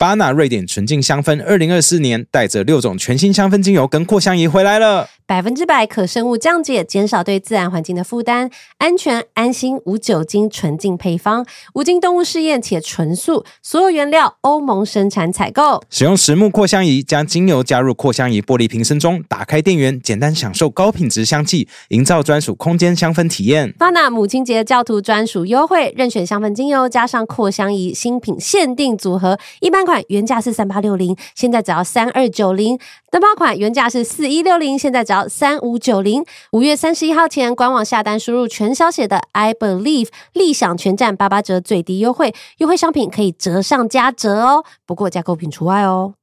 巴拿瑞典纯净香氛2024年带着6种全新香氛精油跟扩香仪回来了 ，100%可生物降解，减少对自然环境的负担，安全安心无酒精纯净配方，无经动物试验且纯素，所有原料欧盟生产采购。 使用实木扩香仪，将精油加入扩香仪玻璃瓶身中，打开电源，简单享受高品质香气，营造专属空间香氛体验。 巴拿母亲节教徒专属优惠，任选香氛精油加上扩香仪新品限定组合，一般款原价是3860，现在只要3290，灯泡款原价是4160，现在只要3590。5月31号前官网下单输入全小写的 I believe， 立享全站88折最低优惠，优惠商品可以折上加折哦，不过加购品除外哦。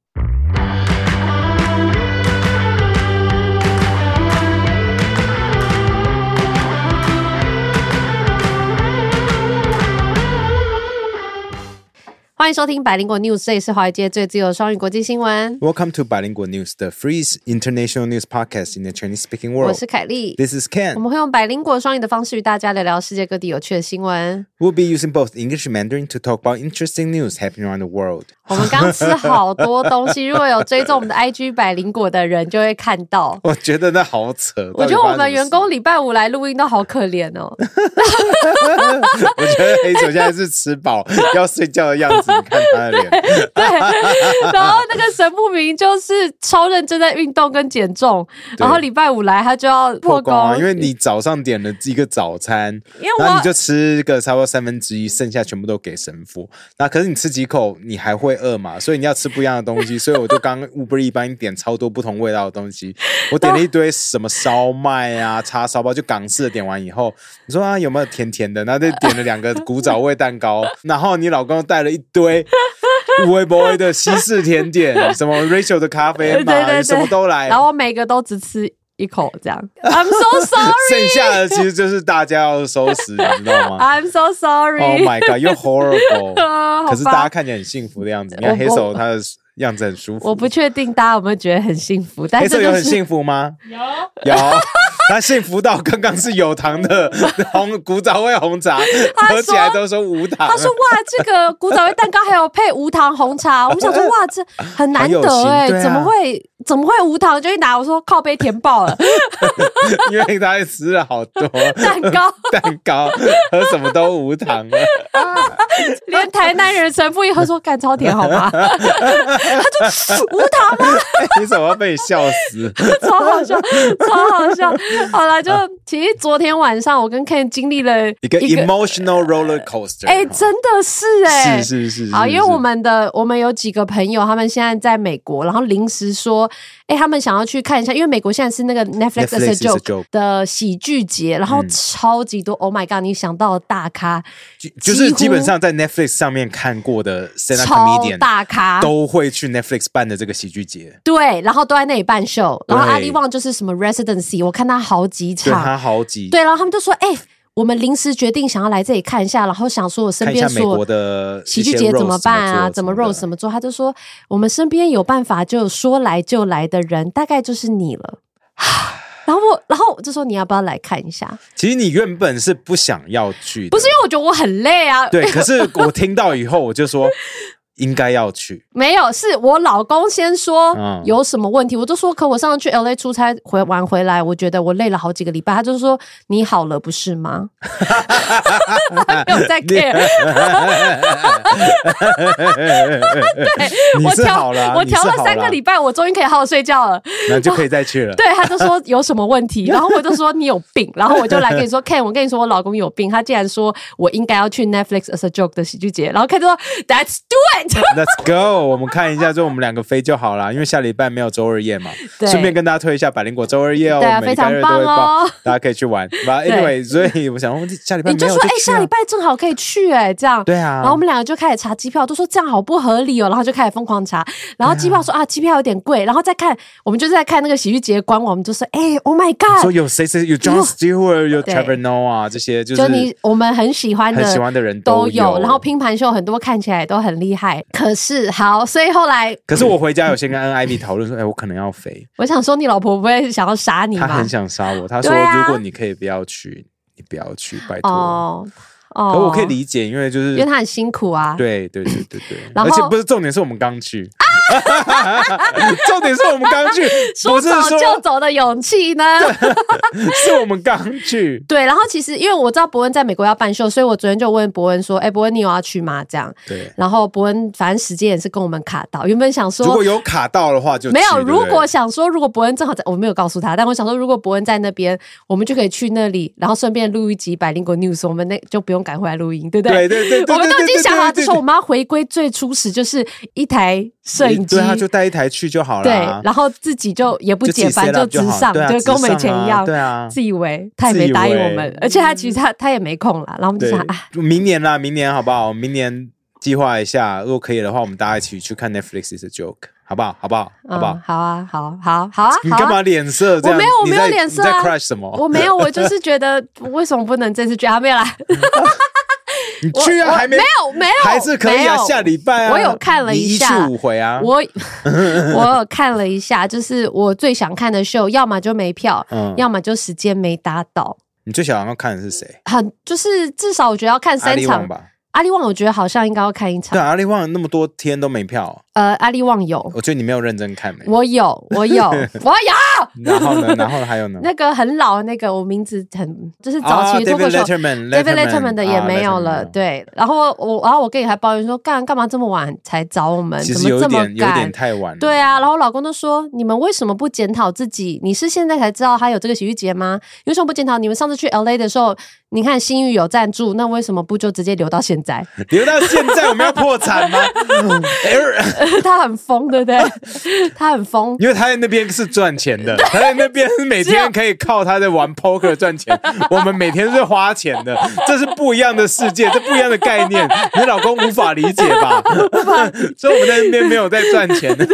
欢迎收听百灵果 News， 这里是华尔街最自由的双语国际新闻。 Welcome to Bilingual News, the free international news podcast in the Chinese-speaking world. 我是凯莉， This is Ken. 我们会用百灵果双语的方式与大家聊聊世界各地有趣的新闻。 We'll be using both English and Mandarin to talk about interesting news happening around the world. 我们刚吃好多东西，如果有追踪我们的 IG 百灵果的人就会看到。 我觉得那好扯， 我觉得我们员工礼拜5来录音都好可怜哦。 我觉得黑手现在是吃饱要睡觉的样子，你看他的脸。 对，然后那个神不明就是超认真在运动跟减重，然后礼拜5来他就要破功啊，因为你早上点了一个早餐，然后你就吃个差不多1/3，剩下全部都给神父。那可是你吃几口你还会饿嘛，所以你要吃不一样的东西，所以我就刚 Uber Eats 帮你点超多不同味道的东西。我点了一堆什么烧麦啊、叉烧包，就港式的点完以后，你说啊有没有甜甜的？然后就点了2个古早味蛋糕，然后你老公带了一堆微博的西式甜点，什么 Rachel 的咖啡嘛，对，什么都来， 然后我每个都只吃一口这样。I'm so sorry。 剩下的其实就是大家要收拾，你知道吗 ？I'm so sorry。 Oh my god, you're horrible 。可是大家看起来很幸福的样子，你看黑手他的样子很舒服。 我不确定大家有没有觉得很幸福，但是、就是、 黑手有很幸福吗？有。他幸福到刚刚是有糖的古早味红茶，喝起来都说无糖。 他说哇，这个古早味蛋糕还有配无糖红茶，我们想说哇，这很难得哎、啊，怎么会无糖？就一拿我说靠杯甜爆了， 因为他吃了好多蛋糕， 喝什么都无糖了。 连台南人神父一喝说干超甜好吗？他就无糖吗？ 你怎么要被你笑死？ 超好笑。好啦，就其实昨天晚上我跟 Ken 经历了一个 emotional roller coaster。 真的是是。 好，因为我们有几个朋友，他们现在在美国，然后临时说，他们想要去看一下，因为美国现在是那个 Netflix as a joke 的喜剧节，然后超级多，Oh my god， 你想到的大咖， 就是基本上在 Netflix 上面看过的 stand up comedian 大咖都会去 Netflix 办的这个喜剧节。 对，然后都在那里办秀，然后阿力旺就是什么 residency， 我看他好几场， 对，他好几， 对，然后他们就说，我们临时决定想要来这里看一下，然后想说我身边说美国的喜剧节怎么办啊，怎么 roast 怎么做，他就说我们身边有办法就说来就来的人大概就是你了。然后我就说你要不要来看一下？ 其实你原本是不想要去的， 不是因为我觉得我很累啊。 对，可是我听到以后我就说应该要去。 没有，是我老公先说有什么问题，我就说可我上次去 LA 出差玩回来，我觉得我累了好几个礼拜，他就说你好了不是吗？他没有在 care。对， 你是好了， 我调了3个礼拜，我终于可以好好睡觉了， 那就可以再去了。 对，他就说有什么问题，然后我就说你有病，然后我就来跟你说 Ken， 我跟你说我老公有病，他竟然说我应该要去 Netflix as a joke 的喜剧节，然后 Ken 就说 Let's do it。Let's go， 我们看一下，就我们2个飞就好了，因为下礼拜没有周二夜嘛。顺便跟大家推一下百灵果周二夜哦， 对啊，非常棒哦， 大家可以去玩。Anyway， 所以我想下礼拜没有就说下礼拜正好可以去这样。 对啊， 然后我们2个就开始查机票，都说这样好不合理哦，然后就开始疯狂查，然后机票说机票有点贵，然后再看，我们就是在看那个喜剧节官网，我们就说Oh my god， 说有谁有 Jon Stewart， 有 Trevor Noah 这些，就我们很喜欢的人都有， 然后拼盘秀很多看起来都很厉害，可是好，所以后来， 可是我回家有先跟 Ivy 讨论说，我可能要飞。 我想说，你老婆不会想要杀你吗？ 她很想杀我，她说如果你可以不要去，你不要去，拜托。 可我可以理解，因为他很辛苦啊。 对，而且不是重点是我们刚去。重点是我们刚去， 说走就走的勇气呢？ 是我们刚去。 对，然后其实因为我知道伯恩在美国要办秀，所以我昨天就问伯恩说：“伯恩，你有要去吗？”这样。 对。 然后伯恩反正时间也是跟我们卡到，原本想说如果有卡到的话就没有。 对对， 如果想说如果伯恩正好在，我没有告诉他，但我想说如果伯恩在那边，我们就可以去那里，然后顺便录一集百灵果 news， 我们就不用赶回来录音，对不对？ 对， 我们都已经想好，说我们要回归最初始，就是一台摄影机， 对，他就带一台去就好了。 对，然后自己就也不减烦，就直上，就跟我们以前一样。 对啊， 自以为他也没答应我们，而且他其实他也没空啦。然后我们就想明年啦，明年好不好？明年计划一下，如果可以的话，我们大家一起去看 Netflix is a joke， 好不好？好不好？好不好？ 好啊，好啊！你干嘛脸色这样？ 我没有脸色啊！ 你在 crush 什么？ 我没有，我就是觉得为什么不能这次去？没有啦。 你去啊？还没有， 还是可以啊。下礼拜啊， 我有看了一下， 你1去5回啊。 我有看了一下，就是我最想看的秀，要么就没票，要么就时间没搭到。 你最想要看的是谁？ 就是至少我觉得要看3场吧。阿力旺我觉得好像应该要看一场。 对，阿力旺那么多天都没票。 阿力旺有， 我觉得你没有认真看。 我有。 然后呢？还有呢？ 那个很老的那个，我名字就是早期脱口秀 David Letterman 的也没有了。对，然后我跟你还抱怨说，干嘛这么晚才找我们？ 其实有点太晚了。 对啊，然后我老公都说，你们为什么不检讨自己？你是现在才知道他有这个喜剧节吗？你为什么不检讨？你们上次去 LA 的时候，你看新宇有赞助，那为什么不就直接留到现在？ 留到现在我们要破产吗？ 他很疯，对不对？他很疯， 因为他在那边是赚钱的，他在那边每天可以靠他在玩 poker 赚钱，我们每天是花钱的，这是不一样的世界，这不一样的概念，你老公无法理解吧？所以我们在那边没有在赚钱的。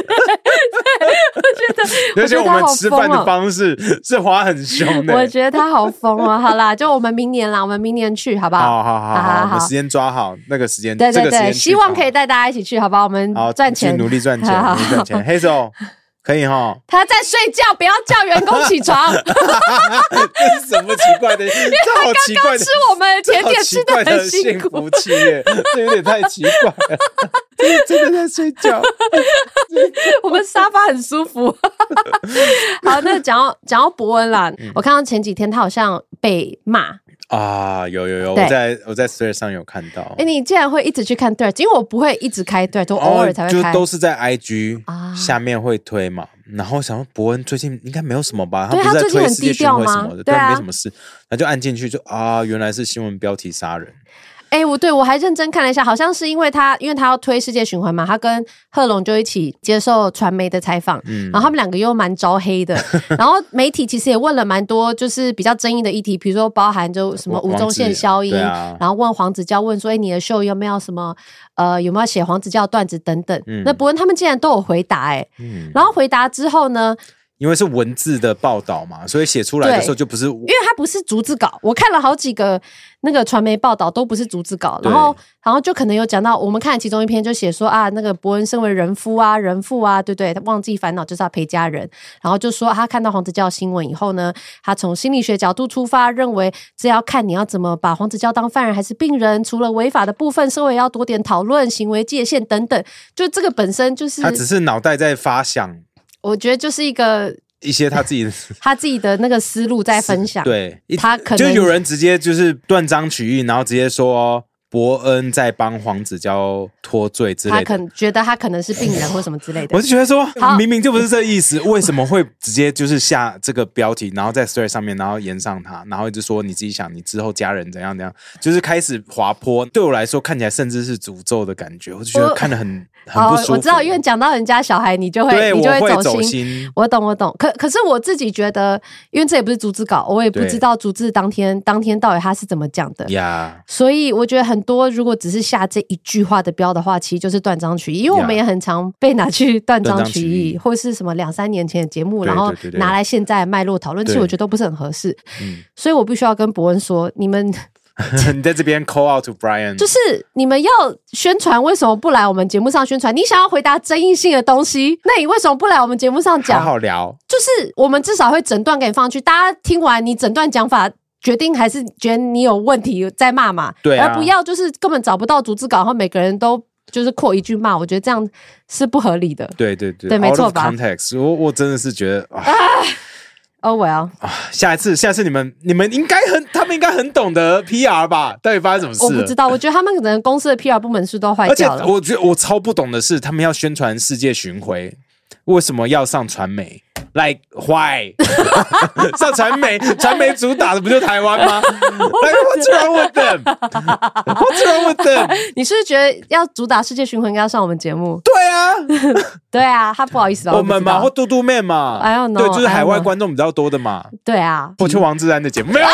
而且我们吃饭的方式是花很凶的。 我觉得他好疯哦。好啦，就我们明年去，好不好？ 好，我们时间抓好，那个时间， 对，希望可以带大家一起去，好不好？我们赚钱， 努力赚钱。黑手可以齁。 他在睡觉，不要叫员工起床。 这是什么奇怪的？这好奇怪的， 吃我们甜点吃的很辛苦， 幸福企业，这有点太奇怪了。真的在睡觉。 我们沙发很舒服。好，那讲到伯恩啦，我看到前几天他好像被骂。 有，我在 Threads 上有看到。 你竟然会一直去看 Threads， 因为我不会一直开 Threads， 我偶尔才会开， 就都是在 IG 下面会推嘛。然后想说伯恩最近应该没有什么吧，他不是在推世界巡回什么的，对，没什么事，那就按进去就原来是新闻标题杀人。 我还认真看了一下，好像是因为他要推世界巡回嘛，他跟贺龙就一起接受传媒的采访，然后他们两个又蛮招黑的，然后媒体其实也问了蛮多就是比较争议的议题，比如说包含就什么吴宗宪消音，然后问黄子佼问说你的秀有没有什么有没有写黄子佼段子等等，那伯恩他们竟然都有回答然后回答之后呢， 因为是文字的报道嘛，所以写出来的时候就不是，因为它不是逐字稿。我看了好几个那个传媒报道都不是逐字稿，然后就可能有讲到，我们看其中一篇就写说那个伯恩身为人夫啊、人父啊，对，他忘记烦恼就是要陪家人，然后就说他看到黄子佼新闻以后呢，他从心理学角度出发，认为这要看你要怎么把黄子佼当犯人还是病人，除了违法的部分，社会要多点讨论行为界限等等，就这个本身就是他只是脑袋在发想。 我觉得就是一些他自己的那个思路在分享， 对， 他可能就有人直接就是断章取义，然后直接说伯恩在帮黄子佼脱罪之类的， 他可能觉得他可能是病人或什么之类的。 我就觉得说，明明就不是这意思，为什么会直接就是下这个标题，然后在 Threads 上面，然后延上他，然后一直说你自己想，你之后家人怎样怎样，就是开始滑坡。对我来说，看起来甚至是诅咒的感觉，我就觉得看得很不舒服。 我知道，因为讲到人家小孩，你就会走心。我懂。可是我自己觉得，因为这也不是逐字稿，我也不知道逐字当天到底他是怎么讲的呀， 所以我觉得很多如果只是下这一句话的标的话，其实就是断章取义，因为我们也很常被拿去断章取义，或是什么2-3年前的节目，然后拿来现在脉络讨论，其实我觉得都不是很合适。所以我必须要跟伯恩说，你们你在这边 call out to Brian， 就是你们要宣传，为什么不来我们节目上宣传？你想要回答争议性的东西，那你为什么不来我们节目上讲？ 好好聊， 就是我们至少会整段给你放上去，大家听完你整段讲法决定还是觉得你有问题再骂嘛， 对啊， 而不要就是根本找不到逐字稿，然后每个人都就是扩一句骂，我觉得这样是不合理的。 对， 没错吧 ？Out of context， 我真的是觉得 Oh well， 下一次你们应该他们应该很懂得 PR 吧？到底发生什么事了？ 我不知道，我觉得他们可能公司的 PR 部门是都坏掉了。 而且我觉得我超不懂的是，他们要宣传世界巡回，为什么要上传媒？Like why？ 上传媒主打的不就台湾吗？ Like what's wrong with them？ What's wrong with them？ 你是不是觉得要主打世界巡回应该要上我们节目？ 对啊， 对啊，他不好意思吧？ 我们嘛，或嘟嘟妹嘛 I don't know， 对，就是海外观众比较多的嘛。 对啊， 或去王志安的节目，没有。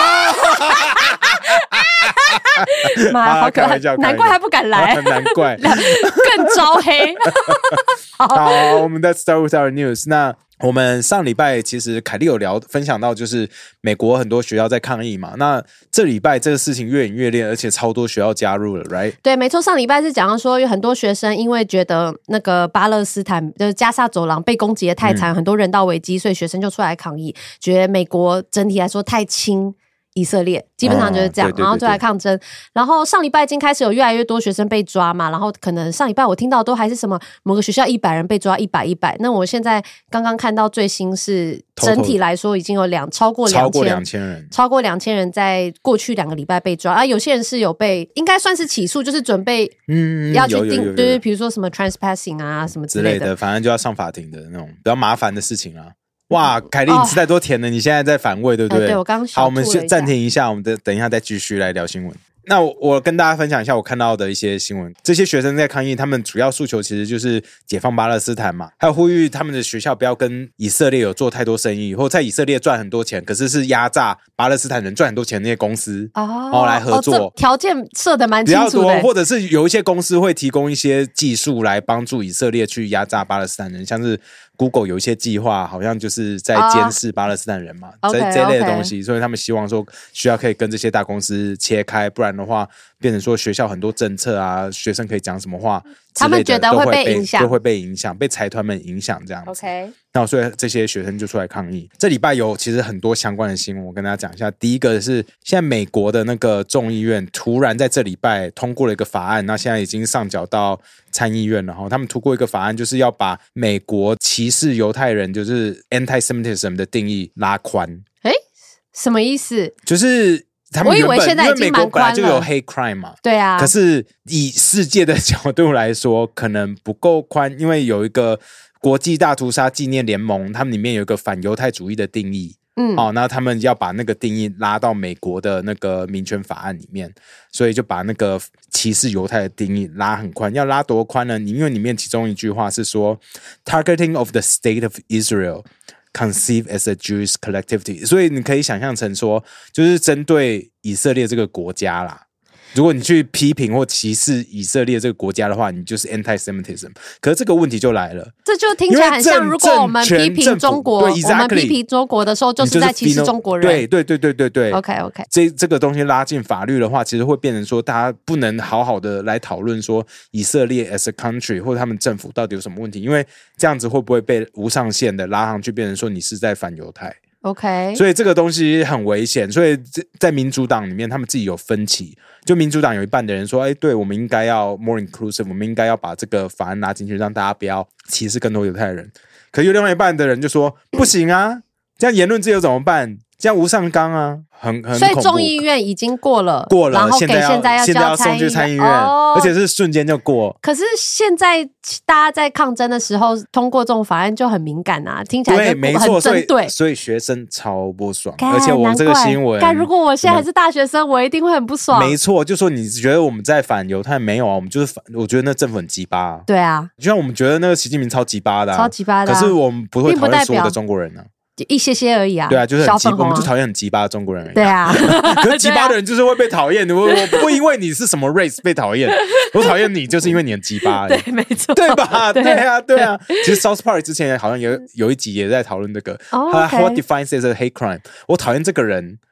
妈，好可爱，难怪还不敢来， 难怪更招黑。 好，我们再 start with our news。那我们上礼拜其实凯莉有分享到，就是美国很多学校在抗议嘛。那这礼拜这个事情越演越烈，而且超多学校加入了 ，right？ 对，没错。上礼拜是讲到说，有很多学生因为觉得那个巴勒斯坦就是加沙走廊被攻击的太惨，很多人道危机，所以学生就出来抗议，觉得美国整体来说太轻以色列，基本上就是这样， 对， 然后就来抗争。然后上礼拜已经开始有越来越多学生被抓嘛，然后可能上礼拜我听到都还是什么某个学校100人被抓100。那我现在刚刚看到最新是整体来说已经有超过2000 人， 超过2000人在过去2个礼拜被抓啊，有些人是有被应该算是起诉，就是准备要去定，就是比如说什么 trespassing 啊什么之类的， 反正就要上法庭的那种比较麻烦的事情啊。哇，凯莉，你吃太多甜了，你现在在反胃，对不对？ 对，我刚好，我们先暂停一下，我们等一下再继续来聊新闻。那我跟大家分享一下我看到的一些新闻。这些学生在抗议，他们主要诉求其实就是解放巴勒斯坦嘛，还有呼吁他们的学校不要跟以色列有做太多生意，或在以色列赚很多钱，可是压榨巴勒斯坦人赚很多钱的那些公司来合作。 条件设得蛮清楚的， 比较多，或者是有一些公司会提供一些技术来帮助以色列去压榨巴勒斯坦人，像是 Google 有一些计划，好像就是在监视巴勒斯坦人嘛，这类的东西，所以他们希望说学校可以跟这些大公司切开，不然的话变成说学校很多政策啊，学生可以讲什么话， 他们觉得会被影响， 就会被影响，被财团们影响这样子。 OK， 那所以这些学生就出来抗议。这礼拜有其实很多相关的新闻，我跟大家讲一下。第一个是现在美国的那个众议院突然在这礼拜通过了一个法案，那现在已经上缴到参议院了，然后他们通过一个法案，就是要把美国歧视犹太人，就是 anti-Semitism 的定义拉宽。 什么意思？ 就是他们我以为现在已经蛮宽了， 因为美国本来就有 hate crime 嘛， 对啊。 可是以世界的角度来说，可能不够宽，因为有一个国际大屠杀纪念联盟，他们里面有一个反犹太主义的定义。那他们要把那个定义拉到美国的那个民权法案里面，所以就把那个歧视犹太的定义拉很宽。要拉多宽呢？因为里面其中一句话是说 targeting of the state of Israel conceived as a Jewish collectivity， 所以你可以想象成说，就是针对以色列这个国家啦。如果你去批评或歧视以色列这个国家的话，你就是 anti-Semitism。可是这个问题就来了，这就听起来很像，如果我们批评中国， 对 exactly， 我们批评中国的时候，就是在歧视中国人。 对。 OK， 这个东西拉进法律的话，其实会变成说，大家不能好好的来讨论说以色列 as a country 或者他们政府到底有什么问题，因为这样子会不会被无上限的拉上去，变成说你是在反犹太。 OK， 所以这个东西很危险，所以在民主党里面他们自己有分歧，就民主党有一半的人说对，我们应该要 more inclusive， 我们应该要把这个法案拉进去，让大家不要歧视更多犹太人。可是有另外一半的人就说不行啊，这样言论自由怎么办？这样无上纲啊，很恐怖。 所以众议院已经过了，然后给现在要送去参议院，而且是瞬间就过。 可是现在大家在抗争的时候通过这种法案就很敏感啊，听起来就很针对， 所以学生超不爽。而且我们这个新闻， 如果我现在还是大学生，我一定会很不爽。 没错，就说你觉得我们在反犹太，没有啊，我们就是反。我觉得那政府很鸡巴啊。 对啊， 就像我们觉得那个习近平超鸡巴的， 超鸡巴的。 可是我们不会讨厌所有的中国人啊。 一些而已啊， 对啊，就是很鸡巴，我们就讨厌很鸡巴的中国人而已。 对啊， 可是鸡巴的人就是会被讨厌。我不因为你是什么 race 被讨厌，我讨厌你就是因为你很鸡巴。 对，没错， 对吧？对啊。其实 South Park 之前好像有一集也在讨论这个，What defines as a hate crime？ 我讨厌这个人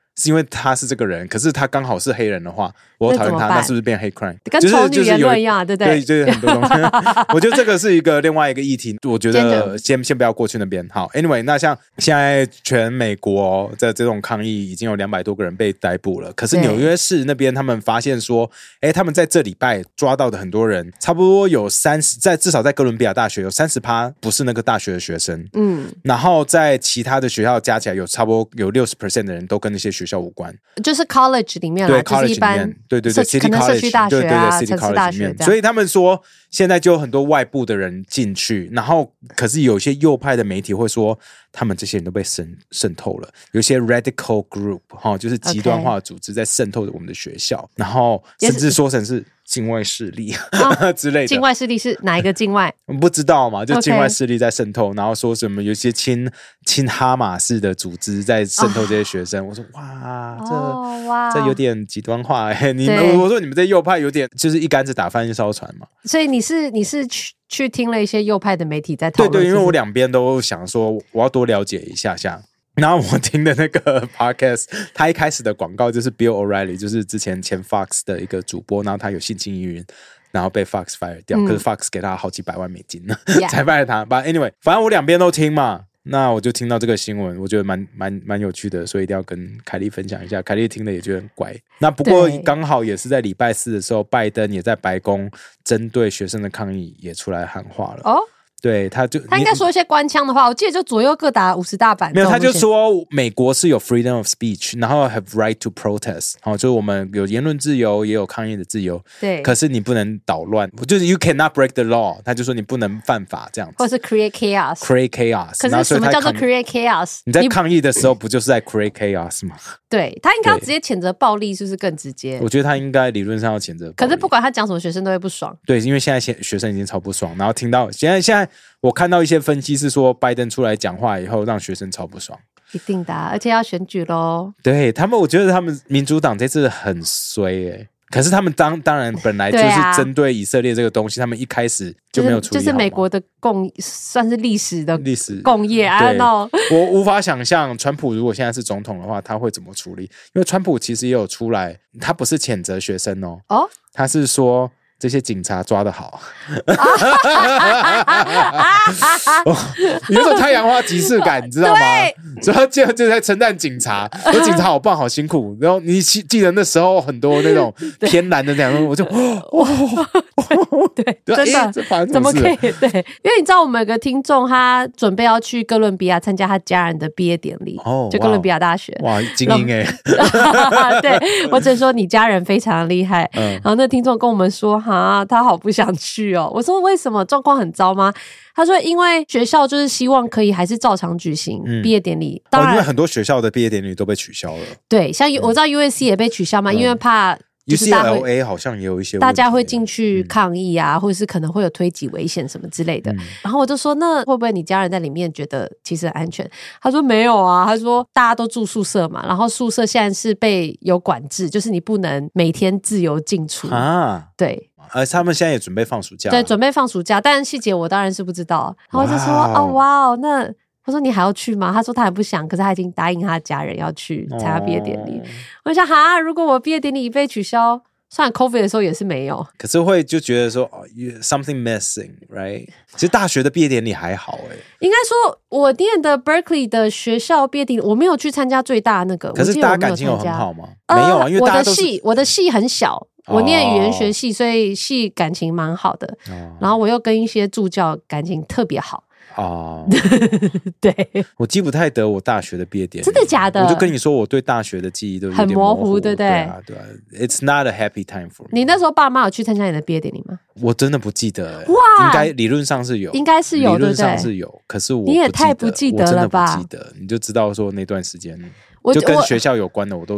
是因为他是这个人，可是他刚好是黑人的话，我讨厌他，那是不是变 hate crime？ 跟丑女言论一样，对不对？ 对，就是很多东西。我觉得这个是另外一个议题，我觉得先不要过去那边。好 ，anyway， 那像现在全美国的这种抗议已经有200多个人被逮捕了，可是纽约市那边他们发现说，他们在这礼拜抓到的很多人，差不多有至少在哥伦比亚大学有30%不是那个大学的学生，然后在其他的学校加起来有差不多有60% 的人都跟那些学校无关， 就是 college 里面啦， 对 college 里面， 对 City College， 社区大学啊，城市大学， 所以他们说现在就有很多外部的人进去，然后可是有些右派的媒体会说他们这些人都被渗透了，有些 radical group 就是极端化的组织在渗透我们的学校，然后甚至说成是境外势力之类的。 境外势力是哪一个境外？ 不知道嘛，就境外势力在渗透，然后说什么有些亲哈马斯的组织在渗透这些学生。我说哇，这有点极端化我说你们这右派有点就是一竿子打翻一艘船嘛。 所以你是去听了一些右派的媒体在讨论， 对，因为我两边都想说我要多了解一下下。然后我听的那个 podcast， 他一开始的广告就是 Bill O'Reilly， 就是之前Fox 的一个主播，然后他有性侵疑云，然后被 Fox fire 掉，可是 Fox 给他好几百万美金才 fire 他。But anyway， 反正我两边都听嘛，那我就听到这个新闻，我觉得蛮有趣的，所以一定要跟凯莉分享一下。凯莉听了也觉得很怪。那不过刚好也是在礼拜4的时候，拜登也在白宫针对学生的抗议也出来喊话了。对，他应该说一些官腔的话，我记得就左右各打50大板。 没有，他就说美国是有 freedom of speech， 然后 have right to protest， 就是我们有言论自由，也有抗议的自由。 对， 可是你不能捣乱，就是 you cannot break the law， 他就说你不能犯法这样子， 或是 create chaos。可是什么叫做 create chaos？ 你在抗议的时候不就是在 create chaos 吗？ 对，他应该要直接谴责暴力，是不是更直接？ 我觉得他应该理论上要谴责暴力。 可是不管他讲什么，学生都会不爽。 对，因为现在学生已经超不爽，然后听到现在我看到一些分析是说，拜登出来讲话以后，让学生超不爽。 一定的，而且要选举咯。 对他们，我觉得他们民主党这次很衰可是他们当然本来就是针对以色列这个东西，他们一开始就没有处理好就是美国的算是历史共业。I don't know， 我无法想象川普如果现在是总统的话，他会怎么处理？因为川普其实也有出来，他不是谴责学生他是说这些警察抓得好，有种太阳花即视感，你知道吗？所以他就在称赞警察，说警察好棒好辛苦。然后你记得那时候很多那种偏蓝的那种，我就对，真的这发生怎么可以？对，因为你知道我们有个听众，他准备要去哥伦比亚参加他家人的毕业典礼，就哥伦比亚大学。 哇，精英对， 我只能说你家人非常厉害。然后那听众跟我们说，他好不想去哦。我说为什么？状况很糟吗？他说因为学校就是希望可以还是照常举行毕业典礼。当然， 因为很多学校的毕业典礼都被取消了。 对，像我知道 USC 也被取消嘛，因为怕。 UCLA 好像也有一些问题， 大家会进去抗议啊，或者是可能会有推挤危险什么之类的。然后我就说，那会不会你家人在里面觉得其实很安全？他说没有啊，他说大家都住宿舍嘛，然后宿舍现在是有管制，就是你不能每天自由进出对。 他们现在也准备放暑假， 对，准备放暑假，但细节我当然是不知道。然后就说那我说你还要去吗？他说他还不想，可是他已经答应他家人要去参加毕业典礼。我就想如果我毕业典礼被取消，虽然 COVID 的时候也是没有， 可是会就觉得说something missing right。 其实大学的毕业典礼还好应该说我念的 Berkeley 的学校毕业典礼我没有去参加最大那个。 可是大家感情有很好吗？没有因为大家都是我的系很小，我念语言学系，所以系感情蛮好的。然后我又跟一些助教感情特别好。对， 我记不太得我大学的毕业典礼， 真的假的？ 我就跟你说，我对大学的记忆都有点很模糊，对不对？ 对啊 ，It's not a happy time for me。 你那时候爸妈有去参加你的毕业典礼吗？ 我真的不记得哇， 应该理论上是有， 应该是有， 理论上是有，可是你也太不记得了吧？ 我真的不记得，你就知道说那段时间就跟学校有关的我都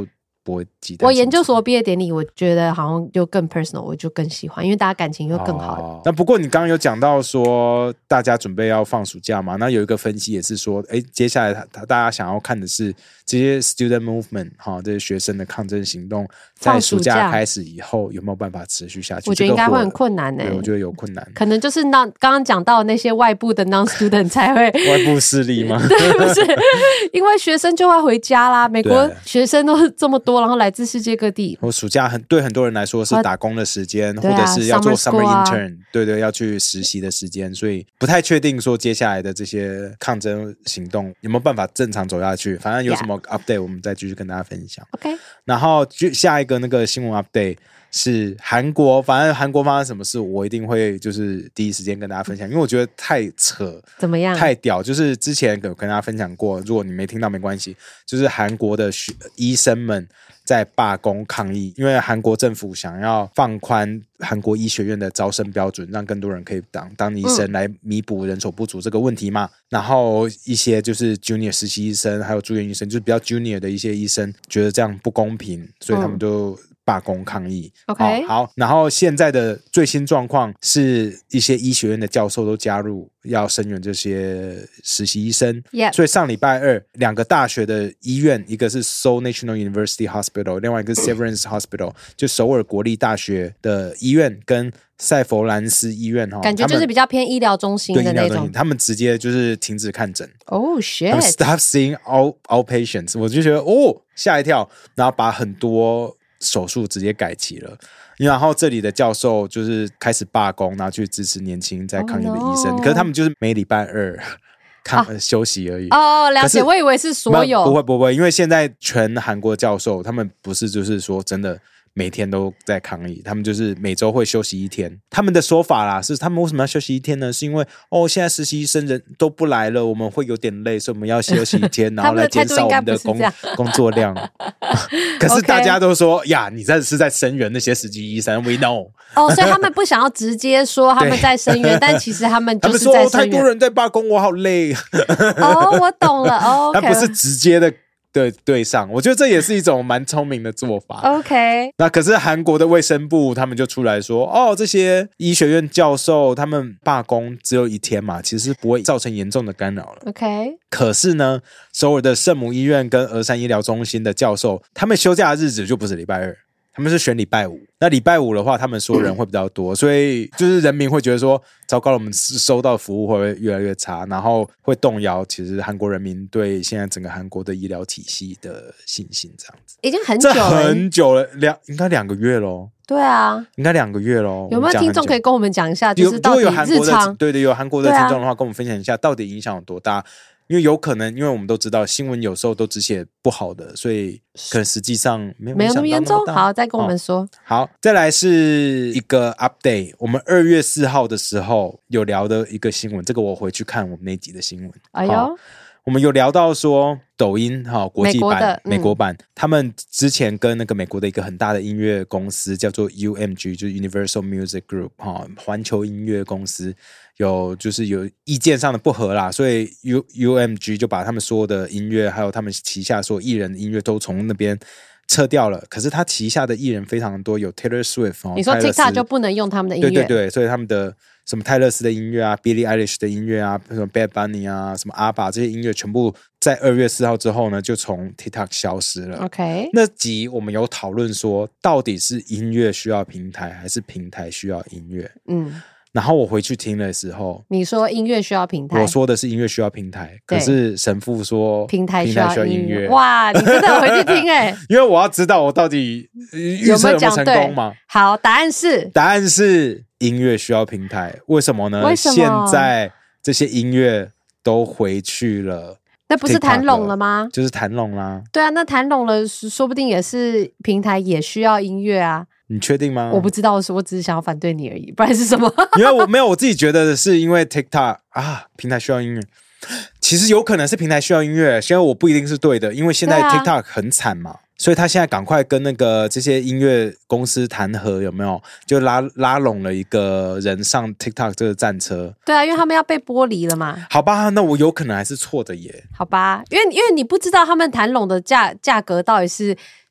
不会记得。 我研究所毕业典礼，我觉得好像就更 personal， 我就更喜欢，因为大家感情又更好。 那不过你刚刚有讲到说大家准备要放暑假嘛，那有一个分析也是说，接下来大家想要看的是这些 student movement 这些学生的抗争行动，在暑假开始以后有没有办法持续下去？ 我觉得应该会很困难对，我觉得有困难， 可能就是刚刚讲到的那些外部的 non-student 才会外部势力吗？ 对，不是，因为学生就会回家啦。美国学生都这么多，然后来自世界各地。 我暑假对很多人来说是打工的时间，或者是要做 summer intern， 对，要去实习的时间，所以不太确定说接下来的这些抗争行动有没有办法正常走下去。反正有什么 update， 我们再继续跟大家分享。 OK， 然后下一个那个新闻 update。是韩国，反正韩国发生什么事，我一定会就是第一时间跟大家分享，因为我觉得太扯， 怎么样？ 太屌！就是之前有跟大家分享过，如果你没听到没关系，就是韩国的医生们在罢工抗议，因为韩国政府想要放宽韩国医学院的招生标准，让更多人可以当医生来弥补人手不足这个问题嘛。然后一些就是 junior 实习医生还有住院医生，就是比较 junior 的一些医生觉得这样不公平，所以他们就罢工抗议。 OK， 好，然后现在的最新状况是一些医学院的教授都加入要声援这些实习医生。所以上礼拜二2个大学的医院，一个是 Seoul National University Hospital， 另外一个是 Severance Hospital， 就首尔国立大学的医院跟塞佛兰斯医院， 感觉就是比较偏医疗中心的那种， 他们直接就是停止看诊。 Oh shit， 他们 stop seeing all patients， 我就觉得吓一跳，然后把很多手术直接改期了，然后这里的教授就是开始罢工，然后去支持年轻在抗议的医生，可是他们就是每礼拜二休息而已。 了解，我以为是所有。 不会，因为现在全韩国教授他们不是就是说真的每天都在抗议，他们就是每周会休息1天。他们的说法啦是，他们为什么要休息1天呢？是因为现在实习医生人都不来了，我们会有点累，所以我们要休息1天，然后来减少我们的工作量。可是大家都说呀，你这是在声援那些实习医生 ，we know。 所以他们不想要直接说他们在声援，但其实他们就是在声援。 他们说太多人在罢工，我好累。 我懂了。 他不是直接的对上，我觉得这也是一种蛮聪明的做法。 OK， 那可是韩国的卫生部他们就出来说，这些医学院教授他们罢工只有1天嘛，其实不会造成严重的干扰了。 OK， 可是呢，首尔的圣母医院跟峨山医疗中心的教授，他们休假的日子就不是礼拜二。他们是选礼拜5，那礼拜5的话，他们说人会比较多，所以就是人民会觉得说，糟糕了，我们收到服务会不会越来越差，然后会动摇其实韩国人民对现在整个韩国的医疗体系的信心，这样子。 已经很久了， 这很久了，应该2个月咯。 对啊， 应该2个月咯。 有没有听众可以跟我们讲一下，就是到底日常？ 对，有韩国的听众的话，跟我们分享一下，到底影响有多大？因为有可能，因为我们都知道新闻有时候都只写不好的，所以可能实际上没有那么严重。好，再跟我们说。 好，再来是一个 update。我们2月4号的时候有聊的一个新闻，这个我回去看我们那集的新闻。 哎呦， 我们有聊到说抖音国际版美国版，他们之前跟那个美国的一个很大的音乐公司叫做 UMG， 就是 Universal Music Group 环球音乐公司，就是有意见上的不合啦，所以 UMG 就把他们所有的音乐还有他们旗下所有艺人的音乐都从那边撤掉了。可是他旗下的艺人非常多，有 Taylor Swift， 你说 TikTok 就不能用他们的音乐？ 对，所以他们的什么泰勒斯的音乐啊 Billie Eilish 的音乐啊，什么 Bad Bunny 啊，什么阿爸这些音乐全部在2月4号之后呢就从 TikTok 消失了。 OK， 那集我们有讨论说到底是音乐需要平台还是平台需要音乐。然后我回去听的时候， 你说音乐需要平台， 我说的是音乐需要平台，可是神父说平台需要音乐。 哇，你真的回去听因为我要知道我到底预测有没有成功嘛。 好，答案是音乐需要平台。为什么呢？ 为什么？ 现在这些音乐都回去了， 那不是谈拢了吗？ 就是谈拢啦。 对啊，那谈拢了，说不定也是平台也需要音乐啊。 你确定吗？ 我不知道，我只是想要反对你而已，不然是什么？ 因为我自己觉得是因为 TikTok 平台需要音乐。其实有可能是平台需要音乐，现在我不一定是对的，因为现在 TikTok 很惨嘛，所以他现在赶快跟那个这些音乐公司谈和，有没有？就拉拢了一个人上 TikTok 这个战车。 对啊，因为他们要被剥离了嘛。 好吧，那我有可能还是错的耶。 好吧，因为你不知道他们谈拢的价格到底是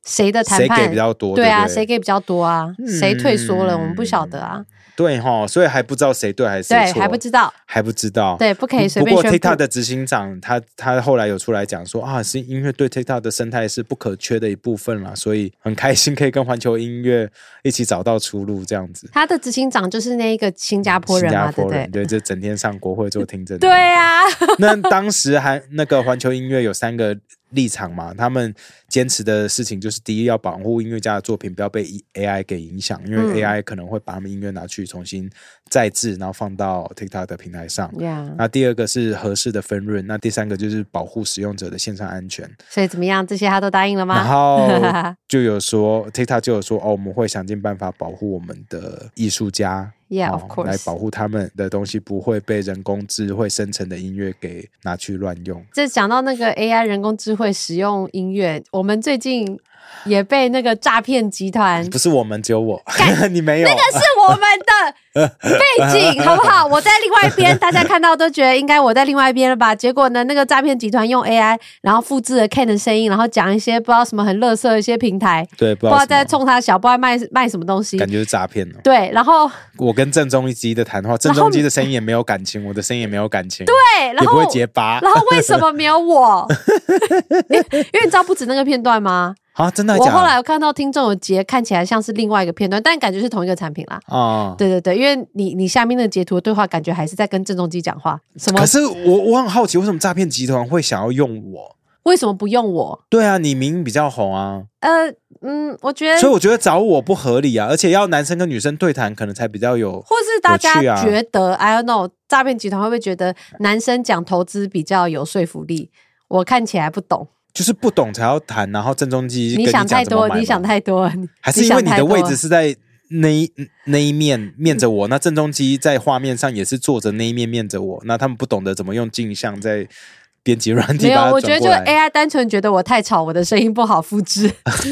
谁的谈判谁给比较多， 对啊， 对不对谁给比较多啊，谁退缩了我们不晓得啊。 对齁，所以还不知道谁对还是谁错， 对，还不知道，对，不可以随便宣布。 不过 TikTok 的执行长他后来有出来讲说啊，是音乐对 TikTok 的生态是不可缺的一部分啦，所以很开心可以跟环球音乐一起找到出路这样子。 他的执行长就是那个新加坡人嘛，对不对？ 对，就整天上国会做听证。 对啊， 那当时那个环球音乐有3个立场嘛，他们坚持的事情就是第一，要保护音乐家的作品不要被 AI 给影响，因为 AI 可能会把他们音乐拿去重新再制，然后放到 TikTok 的平台上。那第二个是合适的分润，那第3个就是保护使用者的线上安全。 所以怎么样？这些他都答应了吗？ 然后就有说 TikTok 就有说我们会想尽办法保护我们的艺术家。 of course， 来保护他们的东西不会被人工智慧生成的音乐给拿去乱用。 这讲到那个 AI 人工智慧使用音乐，我们最近也被那个诈骗集团， 不是我们，只有我你没有， 那个是我们的背景好不好？我在另外一边，大家看到都觉得应该我在另外一边了吧？结果呢，那个诈骗集团用 AI 然后复制了 Ken 的声音，然后讲一些不知道什么很垃圾的一些平台， 对， 不知道在冲他小，不知道卖什么东西， 感觉是诈骗哦。 对，然后我跟郑中基的谈话，郑中基的声音也没有感情，我的声音也没有感情， 对，然后也不会结巴。 然后为什么没有我？因为你知道不止那个片段吗？ 啊，真的假的？ 我后来有看到听众有截，看起来像是另外一个片段，但感觉是同一个产品啦。对对对，因为你下面那个截图的对话，感觉还是在跟郑中基讲话。什么？ 可是我很好奇，为什么诈骗集团会想要用我？ 为什么不用我？ 对啊，你明明比较红啊。 我觉得， 所以我觉得找我不合理啊，而且要男生跟女生对谈，可能才比较有， 或是大家觉得、I don't know， 诈骗集团会不会觉得男生讲投资比较有说服力？我看起来不懂。 就是不懂才要谈，然后郑中基你想太多，你想太多， 还是因为你的位置是在那一面着我，那郑中基在画面上也是坐着那一面着我，那他们不懂得怎么用镜像在编辑软体把它转过来。 没有，我觉得就 AI 单纯觉得我太吵，我的声音不好复制。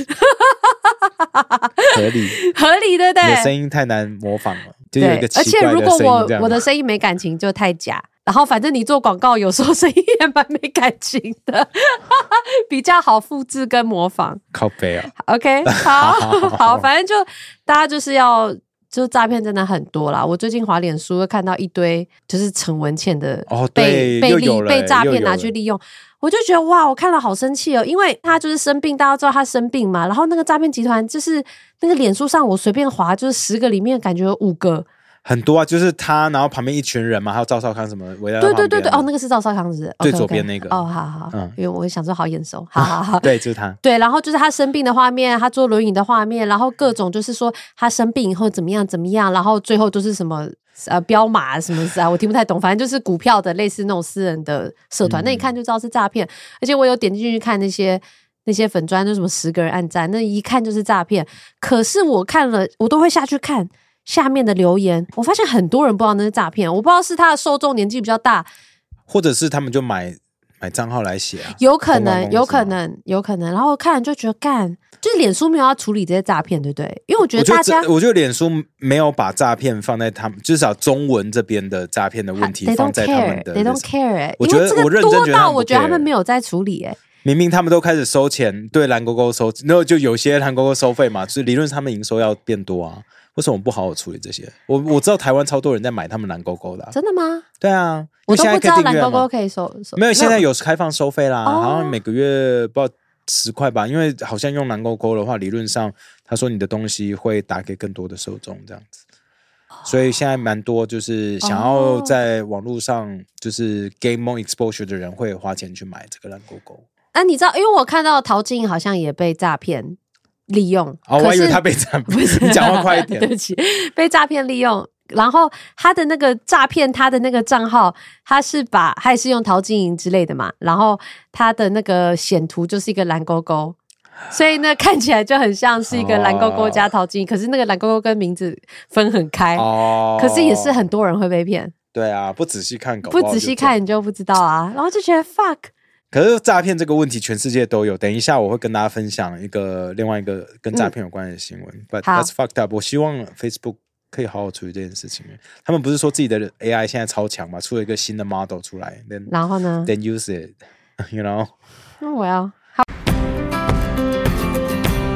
合理对不对？ 你的声音太难模仿了，就有一个奇怪的声音， 而且如果我的声音没感情就太假，然后反正你做广告有时候声音也蛮没感情的，比较好复制跟模仿。 靠北啊 OK 好，反正就大家就是诈骗真的很多啦。我最近滑脸书会看到一堆就是陈文茜的被诈骗拿去利用，我就觉得哇，我看了好生气哦，因为他就是生病，大家知道他生病嘛，然后那个诈骗集团就是那个脸书上我随便滑，就是10个里面感觉有5个。 很多啊，就是他，然后旁边一群人嘛，还有赵少康什么围在他旁边。 对，那个是赵少康是最左边那个。 好，因为我想说好眼熟，好， 对，就是他。 对，然后就是他生病的画面，他坐轮椅的画面，然后各种就是说他生病以后怎么样，然后最后都是什么标码什么我听不太懂，反正就是股票的类似那种私人的社团，那一看就知道是诈骗，而且我有点进去看那些粉专，就什么10个人按赞，那一看就是诈骗。可是我看了，我都会下去看下面的留言，我发现很多人不知道那是诈骗，我不知道是他的受众年纪比较大， 或者是他们就买账号来写啊， 有可能。然后看了就觉得就是脸书没有要处理这些诈骗，对不对？因为我觉得我觉得脸书没有把诈骗放在他们至少中文这边的诈骗的问题放在他们的 ，They don't care， 我觉得我认真觉得他们不 care， 我觉得他们没有在处理明明他们都开始收钱，对蓝勾勾收，然后就有些蓝勾勾收费嘛，所以理论上他们营收要变多啊。为什么不好好处理这些？我知道台湾超多人在买他们蓝勾勾的真的吗？ 对啊， 我都不知道蓝勾勾可以收， 没有，现在有开放收费啦，好像每个月不知道10块吧，因为好像用蓝勾勾的话，理论上他说你的东西会打给更多的受众这样子，所以现在蛮多就是想要在网络上就是 gain more exposure 的人会花钱去买这个蓝勾勾。 你知道，因为我看到陶晶莹好像也被诈骗利用， 我还以为他被诈骗，你讲话快一点。 对不起，被诈骗利用。然后他的那个诈骗，他的那个账号，他也是用陶晶莹之类的嘛。然后他的那个显图就是一个蓝勾勾，所以呢看起来就很像是一个蓝勾勾加陶晶莹，可是那个蓝勾勾跟名字分很开，可是也是很多人会被骗。 对啊，不仔细看， 不仔细看你就不知道啊。然后就觉得 fuck。 可是诈骗这个问题全世界都有，等一下我会跟大家分享另外一个跟诈骗有关的新闻。But that's fucked up。我希望 Facebook 可以好好处理这件事情。他们不是说自己的 AI 现在超强嘛，出了一个新的 model 出来， 然后呢 ？Then use it， you know？ 我要好。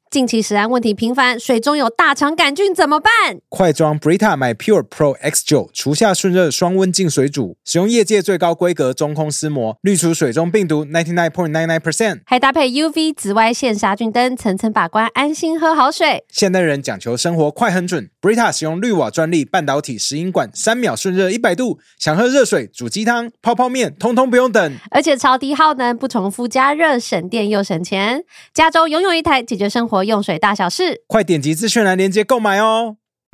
近期食安问题频繁，水中有大肠杆菌怎么办？ 快装 Brita My Pure Pro X9， 除下顺热双温净水煮，使用业界最高规格中空丝膜，滤除水中病毒 99.99%， 还搭配 UV 紫外线杀菌灯，层层把关，安心喝好水。 现代人讲求生活快很准， Brita 使用滤瓦专利半导体10英管，3秒顺热100度，想喝热水、煮鸡汤、泡泡面，通通不用等。 而且超低耗能，不重复加热，省电又省钱。加州拥有一台，解决生活用水大小事。 快点击资讯栏连结购买哦。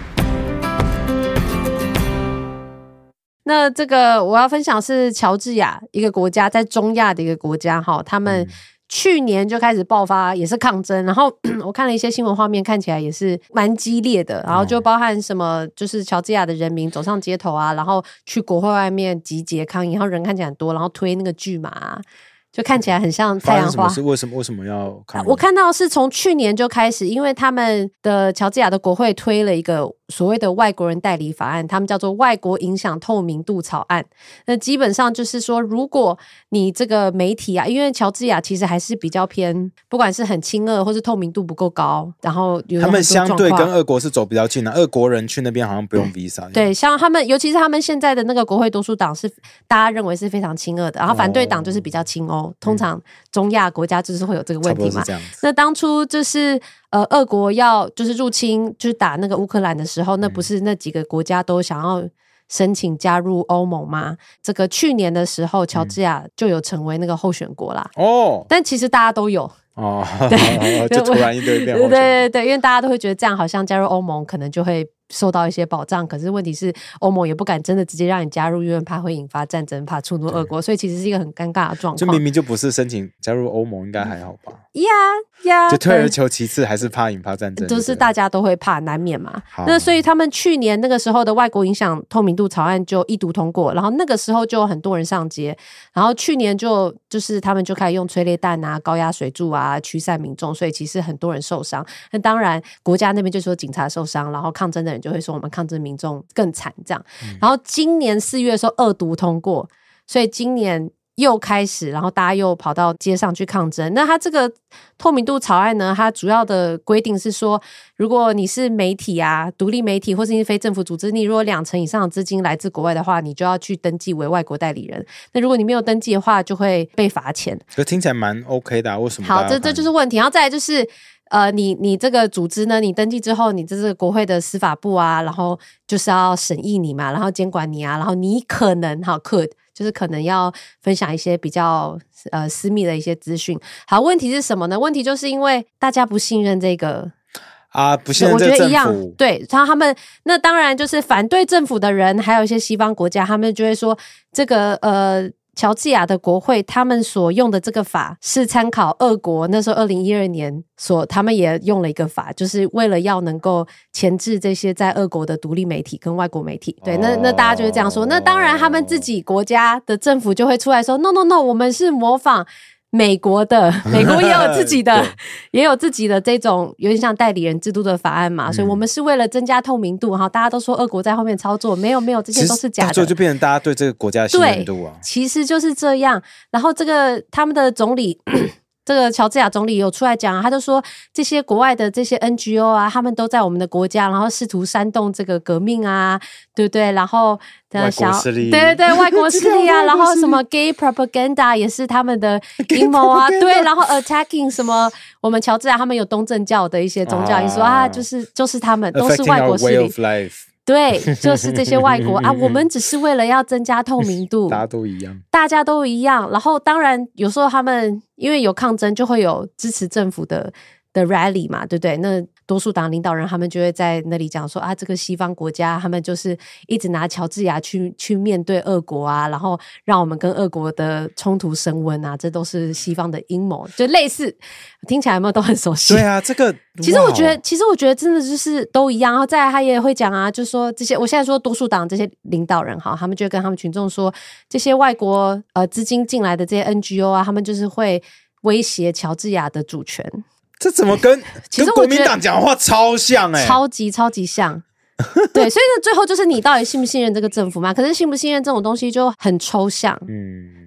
那这个我要分享是乔治亚，一个国家，在中亚的一个国家，他们去年就开始爆发也是抗争，然后我看了一些新闻画面，看起来也是蛮激烈的，然后就包含什么就是乔治亚的人民走上街头啊，然后去国会外面集结抗议，然后人看起来很多，然后推那个巨马啊，就看起来很像太阳花。 为什么要抗议？ 我看到是从去年就开始，因为他们的乔治亚的国会推了一个所谓的外国人代理法案，他们叫做外国影响透明度草案。那基本上就是说，如果你这个媒体啊，因为乔治亚其实还是比较偏，不管是很亲俄或是透明度不够高，然后有他们相对跟俄国是走比较近的，俄国人去那边好像不用 visa。 对，像他们，尤其是他们现在的那个国会多数党是大家认为是非常亲俄的，然后反对党就是比较亲欧。通常中亚国家就是会有这个问题嘛。那当初就是俄国要就是入侵，就是打那个乌克兰的时候，那不是那几个国家都想要申请加入欧盟吗？这个去年的时候，乔治亚就有成为那个候选国啦。但其实大家都有。对， 就突然一堆变候选国。 对，因为大家都会觉得这样好像加入欧盟可能就会受到一些保障，可是问题是欧盟也不敢真的直接让你加入，因为怕会引发战争，怕触怒俄国，所以其实是一个很尴尬的状况。 就明明就不是申请加入欧盟，应该还好吧？就退而求其次，还是怕引发战争， 就是大家都会怕，难免嘛。那所以他们去年那个时候的外国影响透明度草案就一读通过，然后那个时候就有很多人上街，然后去年就是他们就开始用催泪弹啊、高压水柱啊驱散民众，所以其实很多人受伤。那当然国家那边就说警察受伤，然后抗争的人就会说我们抗争民众更惨这样。然后今年4月的时候二读通过，所以今年又开始，然后大家又跑到街上去抗争。那它这个透明度草案呢，它主要的规定是说，如果你是媒体啊、独立媒体或是非政府组织，你如果2成以上的资金来自国外的话，你就要去登记为外国代理人。那如果你没有登记的话，就会被罚钱。 这听起来蛮 OK 的为什么？ 好，这就是问题。然后再来就是你这个组织呢，你登记之后，你这个国会的司法部啊，然后就是要审议你嘛，然后监管你啊，然后你可能就是可能要分享一些比较私密的一些资讯。好，问题是什么呢？问题就是因为大家不信任这个不信任这个政府。 我觉得一样，对，然后他们那当然就是反对政府的人，还有一些西方国家，他们就会说这个乔治亚的国会他们所用的这个法是参考俄国那时候2012年他们也用了一个法，就是为了要能够钳制这些在俄国的独立媒体跟外国媒体。对，那大家就会这样说。那当然他们自己国家的政府就会出来说 no， 我们是模仿美国也有自己的也有自己的这种有点像代理人制度的法案嘛，所以我们是为了增加透明度，大家都说俄国在后面操作，没有，这些都是假的， 最后就变成大家对这个国家的信任度啊。 其实就是这样。然后这个他们的总理这个乔治亚总理有出来讲他就说这些国外的这些 NGO 啊，他们都在我们的国家，然后试图煽动这个革命啊，对不对？然后外国势力， 对，外国势力啊，然后什么 gay propaganda 也是他们的阴谋啊，对，然后 attacking 什么我们乔治亚他们有东正教的一些宗教，你说就是他们都是外国势力。对，就是这些外国我们只是为了要增加透明度，大家都一样。然后当然有时候他们因为有抗争，就会有支持政府的 rally 嘛，对不对？那多数党领导人他们就会在那里讲说这个西方国家他们就是一直拿乔治亚去面对俄国啊，然后让我们跟俄国的冲突升温啊，这都是西方的阴谋，就类似，听起来有没有都很熟悉？ 对啊，这个其实我觉得真的就是都一样。然后再来他也会讲就是说这些，我现在说多数党这些领导人他们就会跟他们群众说，这些外国资金进来的这些 NGO 啊，他们就是会威胁乔治亚的主权。 这怎么跟国民党讲话超像超级像。对，所以呢，最后就是你到底信不信任这个政府嘛？可是信不信任这种东西就很抽象。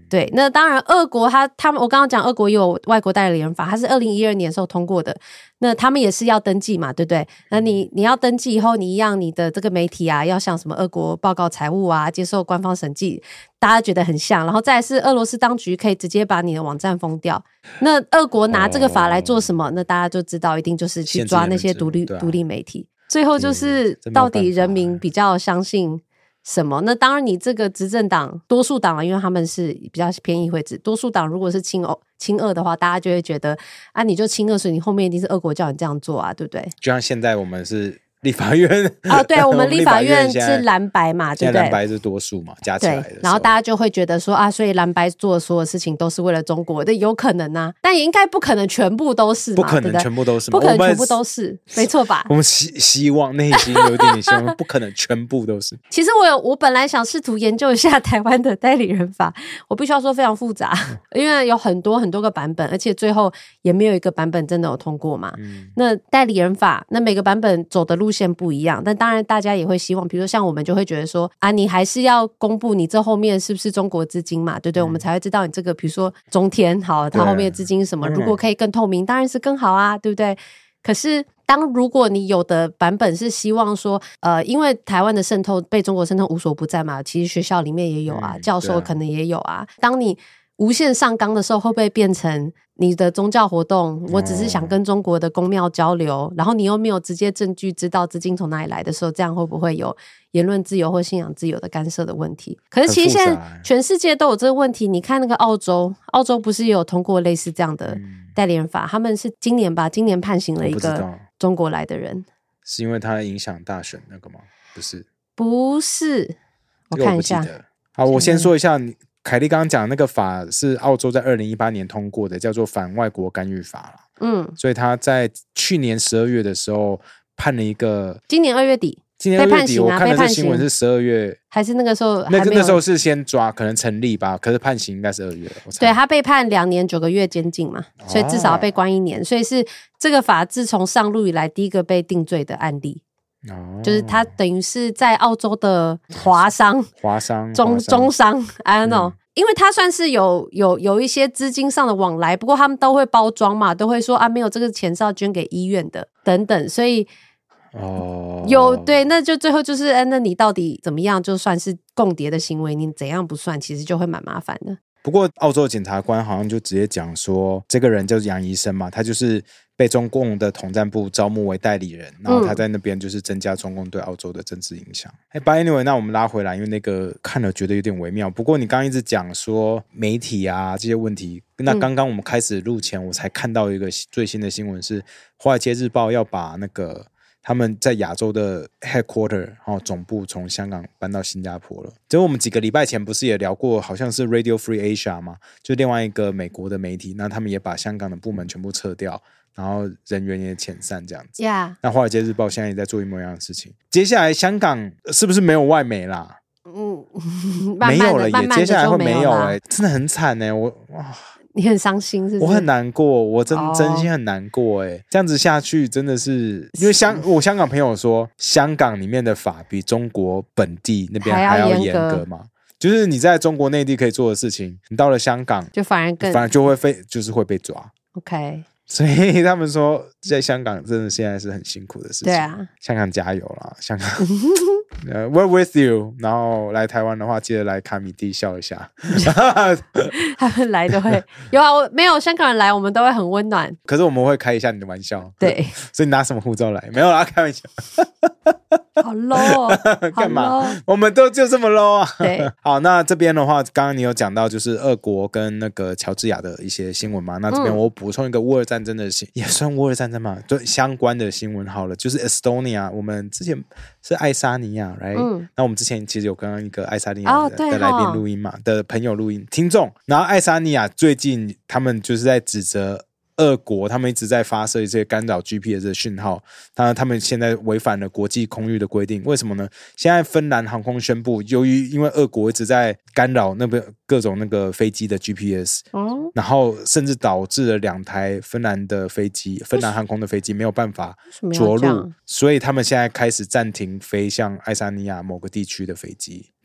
对，那当然俄国他们我刚刚讲俄国也有外国代理人法，它是2012年的时候通过的，那他们也是要登记嘛，对不对？那你要登记以后，你一样你的这个媒体啊要向什么俄国报告财务啊，接受官方审计，大家觉得很像，然后再来是俄罗斯当局可以直接把你的网站封掉。那俄国拿这个法来做什么？那大家就知道一定就是去抓那些独立媒体。最后就是到底人民比较相信什么？那当然你这个执政党多数党因为他们是比较偏议会制，多数党如果是亲俄的话，大家就会觉得啊，你就亲俄，所以你后面一定是俄国叫你这样做啊，对不对？ 就像现在我们是立法院对，我们立法院是蓝白嘛，对不对？ 蓝白是多数嘛，加起来的时候， 然后大家就会觉得说啊，所以蓝白做的所有事情都是为了中国的，有可能啊，但也应该不可能全部都是嘛， 不可能全部都是， 不可能全部都是，没错吧？ 我们希望内心有一点点希望，不可能全部都是。 其实我本来想试图研究一下台湾的代理人法，我必须要说非常复杂，因为有很多个版本，而且最后也没有一个版本真的有通过嘛。那代理人法，那每个版本走的路线不一样，但当然大家也会希望，比如说像我们就会觉得说啊，你还是要公布你这后面是不是中国资金嘛，对不对？我们才会知道你这个比如说中天好，它后面的资金是什么，如果可以更透明当然是更好啊，对不对？可是如果你有的版本是希望说因为台湾的渗透被中国渗透无所不在嘛，其实学校里面也有啊，教授可能也有啊，当你无限上纲的时候，会不会变成你的宗教活动我只是想跟中国的公庙交流，然后你又没有直接证据知道资金从哪里来的时候，这样会不会有言论自由或信仰自由的干涉的问题？可是其实现在全世界都有这个问题，你看那个澳洲不是也有通过类似这样的代理人法，他们是今年判刑了一个中国来的人。 是因为他影响大选那个吗？ 不是，我看一下。 好，我先说一下，凯莉刚刚讲的那个法是澳洲在2018年通过的，叫做反外国干预法啦。所以他在去年12月的时候判了一个， 今年2月底被判刑啊，我看的这新闻是12月， 还是那个时候？ 那时候是先抓，可能成立吧，可是判刑应该是2月。 对，他被判2年9个月监禁嘛，所以至少要被关1年，所以是这个法自从上路以来第一个被定罪的案例。就是他等于是在澳洲的华商中商 I don't know，因为他算是有一些资金上的往来，不过他们都会包装嘛，都会说啊没有，这个钱是要捐给医院的等等，所以对，那就最后就是那你到底怎么样就算是共谍的行为，你怎样不算，其实就会蛮麻烦的。 不过澳洲检察官好像就直接讲说，这个人就是杨医生嘛，他就是被中共的统战部招募为代理人，然后他在那边就是增加中共对澳洲的政治影响。But anyway， 那我们拉回来，因为那个看了觉得有点微妙。不过你刚刚一直讲说媒体啊这些问题，那刚刚我们开始录前，我才看到一个最新的新闻是，华尔街日报要把那个他们在亚洲的 headquarter 总部从香港搬到新加坡了。就我们几个礼拜前不是也聊过，好像是 Radio Free Asia 嘛，就另外一个美国的媒体，那他们也把香港的部门全部撤掉，然后人员也遣散这样子。那华尔街日报现在也在做一模一样的事情。接下来香港是不是没有外媒啦？没有了耶，接下来会没有真的很惨你很伤心是不是？ 我很难过，我真心很难过这样子下去真的是，因为我香港朋友说，香港里面的法比中国本地那边还要严格嘛，就是你在中国内地可以做的事情，你到了香港就反而就会被抓。 OK， 所以他们说在香港真的现在是很辛苦的事情。 对啊，香港加油啦，香港we're with you。然后来台湾的话，记得来卡米蒂笑一下。 他们来都会有啊，没有香港人来，我们都会很温暖。 可是我们会开一下你的玩笑。 对， 所以你拿什么护照来？没有啦，开玩笑。 好 low 哦， 干嘛？我们就这么 low 啊？ 对， 好，那这边的话，刚刚你有讲到就是俄国跟那个乔治亚的一些新闻嘛？那这边我补充一个乌俄战争的也算乌俄战争嘛？对，相关的新闻好了，就是 Estonia， 我们之前是爱沙尼亚 ，right？那我们之前其实有跟一个爱沙尼亚的来宾录音嘛，的朋友录音听众，然后爱沙尼亚最近他们就是在指责俄国，他们一直在发射一些干扰 GPS 的讯号，当然他们现在违反了国际空域的规定。为什么呢？现在芬兰航空宣布，因为俄国一直在干扰那边各种那个飞机的 GPS，然后甚至导致了2台芬兰航空的飞机没有办法着陆，所以他们现在开始暂停飞向爱沙尼亚某个地区的飞机。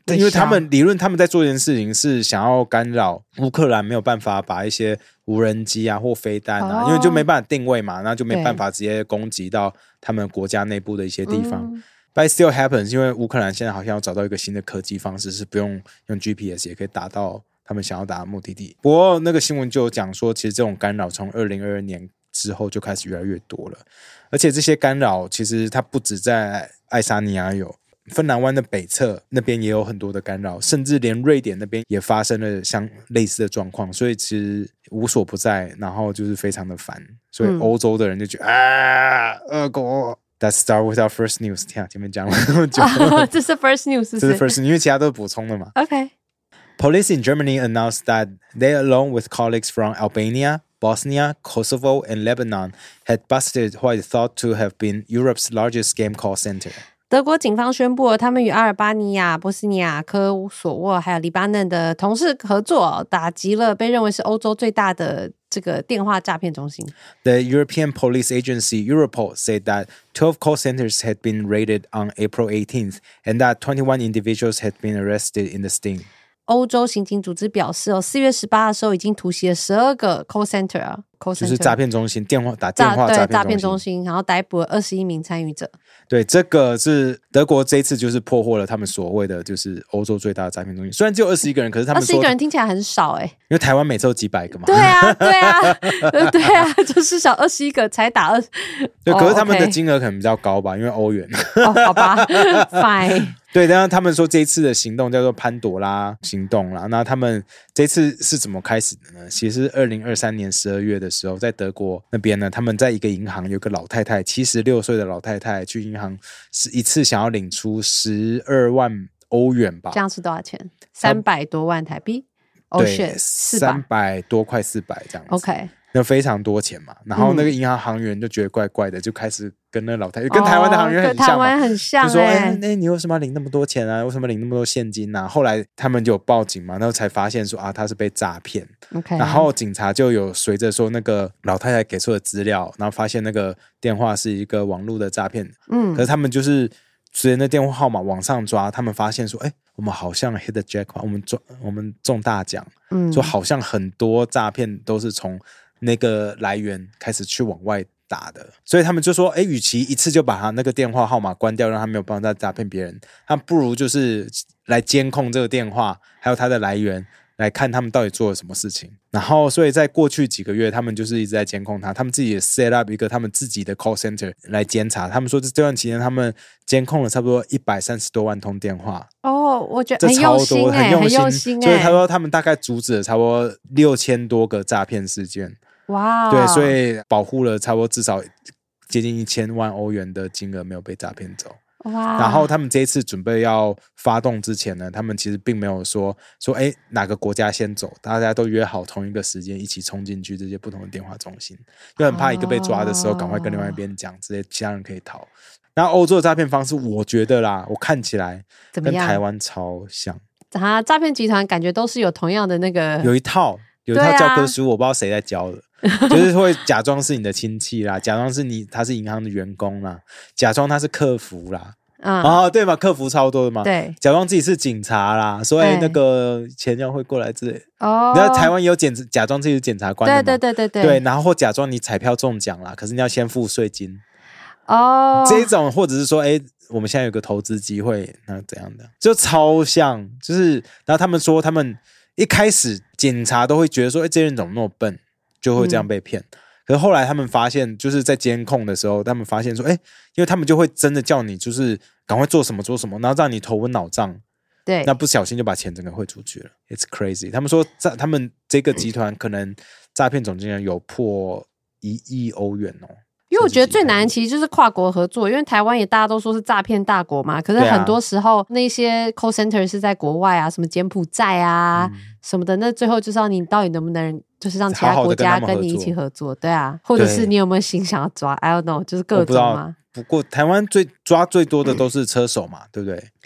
因为他们理论他们在做一件事情是想要干扰乌克兰没有办法把一些无人机啊或飞弹啊，因为就没办法定位嘛，那就没办法直接攻击到他们国家内部的一些地方。But it still happens， 因为乌克兰现在好像要找到一个新的科技方式，是不用 GPS 也可以达到他们想要达的目的地。不过那个新闻就有讲说，其实这种干扰从2022年之后就开始越来越多了，而且这些干扰其实它不止在爱沙尼亚有，芬兰湾的北侧那边也有很多的干扰，甚至连瑞典那边也发生了相类似的状况，所以其实无所不在，然后就是非常的烦，所以欧洲的人就觉得俄国。Let's start with our first news。 天啊，前面讲了那么久这是 first news， 这是 first news， 因为其他都是补充的嘛。 OK。 Police in Germany announced that they, along with colleagues from Albania, Bosnia, Kosovo, and Lebanon, had busted what is thought to have been Europe's largest scam call center。 德国警方宣布，他们与阿尔巴尼亚、波斯尼亚、科索沃还有黎巴嫩的同事合作，打击了被认为是欧洲最大的这个电话诈骗中心。 The European Police Agency Europol said that 12 call centers had been raided on April 18th, and that 21 individuals had been arrested in the sting。 欧洲刑警组织表示4月18的时候已经突袭了12个 call center 啊 ，call center 就是诈骗中心，电话诈骗中心， 然后逮捕了21名参与者。 对，这个是德国这一次就是破获了他们所谓的就是欧洲最大的诈骗中心。虽然只有21个人，可是他们说 21个人听起来很少因为台湾每次都几百个嘛。 对啊，对啊，就是少21个才打20。 对，可是他们的金额可能比较高吧，因为欧元。 好吧，fine。 对，但是他们说这一次的行动叫做潘朵拉行动啦。那他们这次是怎么开始的呢？其实2023年12月的时候，在德国那边呢，他们在一个银行有个老太太，76岁的老太太去银行是一次想要领出12万欧元吧？ 这样是多少钱？300多万台币？ 对，300多快400这样子。 OK。 那非常多钱嘛，然后那个银行行员就觉得怪怪的，就开始跟那老太太，跟台湾的行员很像嘛， 台湾很像， 就说你为什么要领那么多钱啊？为什么领那么多现金啊？后来他们就有报警嘛，然后才发现说他是被诈骗。 Okay。 然后警察就有随着说那个老太太给出的资料，然后发现那个电话是一个网络的诈骗。可是他们就是随着那电话号码往上抓，他们发现说我们好像 hit the jackpot， 我们中大奖。说好像很多诈骗都是从那个来源开始去往外打的，所以他们就说与其一次就把他那个电话号码关掉，让他没有办法再诈骗别人，他不如就是来监控这个电话还有它的来源，来看他们到底做了什么事情。然后所以在过去几个月他们就是一直在监控他们自己也 set up 一个他们自己的 call center 来监察。他们说这段期间他们监控了差不多130多万通电话。 我觉得很用心很用心所以他说他们大概阻止了差不多6000多个诈骗事件。 哇， 对，所以保护了差不多至少接近1000万欧元的金额没有被诈骗走。 哇！ 然后他们这一次准备要发动之前呢，他们其实并没有说哪个国家先走，大家都约好同一个时间一起冲进去这些不同的电话中心，就很怕一个被抓的时候赶快跟另外一边讲，之类其他人可以逃。然后欧洲的诈骗方式我觉得啦，我看起来跟台湾超像。 诈骗集团感觉都是有同样的那个有一套教科书，我不知道谁在教的。就是会假装是你的亲戚啦，假装是他是银行的员工啦，假装他是客服啦。对嘛，客服超多的嘛。 对， 假装自己是警察啦，说那个钱要汇过来之类。你知道台湾有假装自己是检察官的嘛？对，然后或假装你彩票中奖啦，可是你要先付税金。这种或者是说我们现在有个投资机会，那怎样的就超像，就是然后他们说他们一开始警察都会觉得说这些人怎么那么笨，就会这样被骗。可是后来他们发现，就是在监控的时候，他们发现说因为他们就会真的叫你就是赶快做什么，然后让你头昏脑胀。 对， 那不小心就把钱整个汇出去了。 It's crazy。 他们说他们这个集团可能诈骗总金额有破1亿欧元哦。 因为我觉得最难其实就是跨国合作，因为台湾也大家都说是诈骗大国嘛，可是很多时候那些 call center 是在国外啊，什么柬埔寨啊什么的，那最后就是要你到底能不能就是让其他国家跟你一起合作。对啊，或者是你有没有心想要抓 I don't know， 就是各种嘛。 不过台湾抓最多的都是车手嘛，对不对？